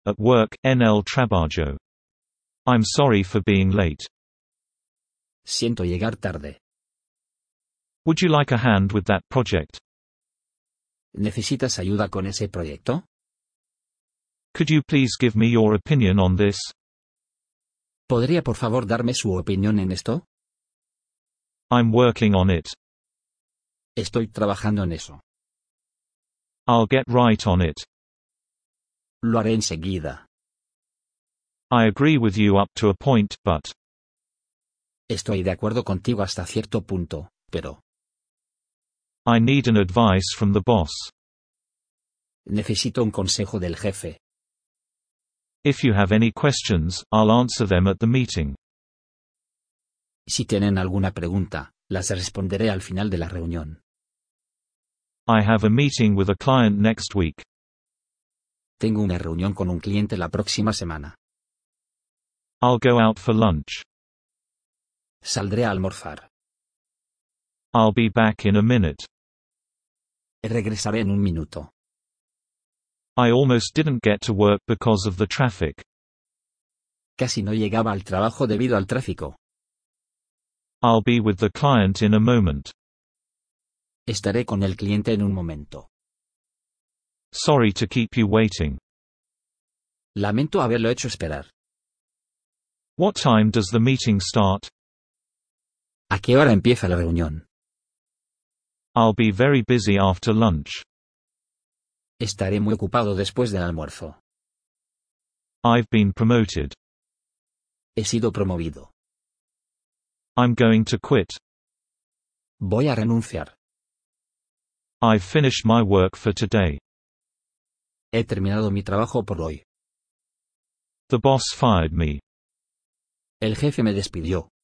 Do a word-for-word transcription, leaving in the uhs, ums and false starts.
At work, en el trabajo. I'm sorry for being late. Siento llegar tarde. Would you like a hand with that project? ¿Necesitas ayuda con ese proyecto? Could you please give me your opinion on this? ¿Podría por favor darme su opinión en esto? I'm working on it. Estoy trabajando en eso. I'll get right on it. Lo haré enseguida. I agree with you up to a point, but. Estoy de acuerdo contigo hasta cierto punto, pero. I need an advice from the boss. Necesito un consejo del jefe. If you have any questions, I'll answer them at the meeting. Si tienen alguna pregunta, las responderé al final de la reunión. I have a meeting with a client next week. Tengo una reunión con un cliente la próxima semana. I'll go out for lunch. Saldré a almorzar. I'll be back in a minute. Regresaré en un minuto. I almost didn't get to work because of the traffic. Casi no llegaba al trabajo debido al tráfico. I'll be with the client in a moment. Estaré con el cliente en un momento. Sorry to keep you waiting. Lamento haberlo hecho esperar. What time does the meeting start? ¿A qué hora empieza la reunión? I'll be very busy after lunch. Estaré muy ocupado después del almuerzo. I've been promoted. He sido promovido. I'm going to quit. Voy a renunciar. I've finished my work for today. He terminado mi trabajo por hoy. The boss fired me. El jefe me despidió.